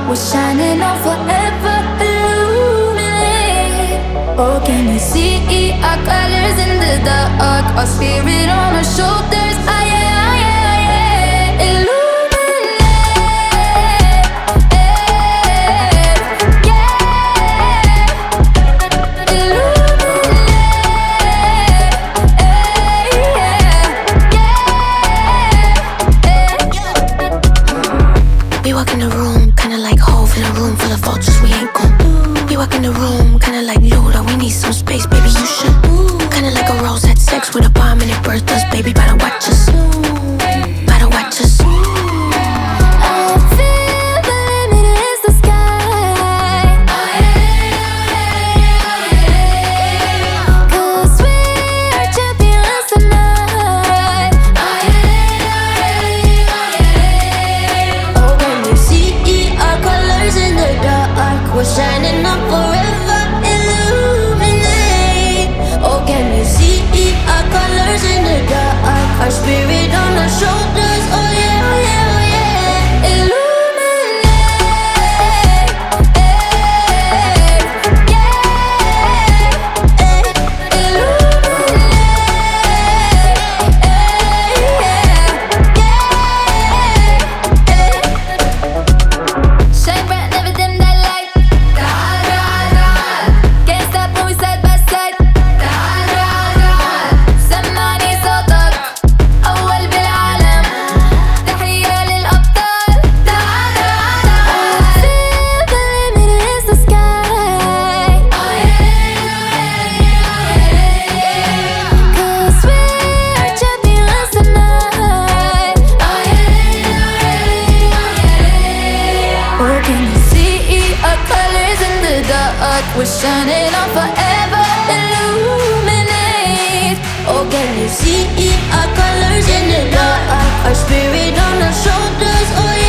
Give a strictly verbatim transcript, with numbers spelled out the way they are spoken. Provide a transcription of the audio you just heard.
we're shining on forever, illuminate. Oh, can you see our colors in the dark? Our spirit on our shoulders, ah yeah, ah yeah, ah yeah. Illuminate, yeah. Illuminate, We walk in the room, kinda like Hove in a room full of vultures, we ain't gon' We walk in the room, kinda like Luda, we need some space, baby, you should Kinda like a rose had sex with a bomb and it birthed us, baby, better watch us Better watch us I feel the limit is the sky. Cause we're champions tonight. Oh, when you see our colors in the dark, we're shining up forever, illuminate. Oh, can you see our colors in the dark? Our spirit on our shoulders, oh yeah, oh yeah, oh yeah. Illuminate, yeah. Illuminate, shine bright, never dim that light. تعال تعال تعال, can't stop when we side by side. تعال تعال تعال, سمعني صوتك أول بالعالم. تحية للأبطال. تعال تعال تعال, feel the limit is the sky. Cause we're champions tonight. Oh, can you see our colors in the dark? We're shining on forever, illuminate. Oh, can you see our colors in the dark? Our spirit on our shoulders, oh yeah.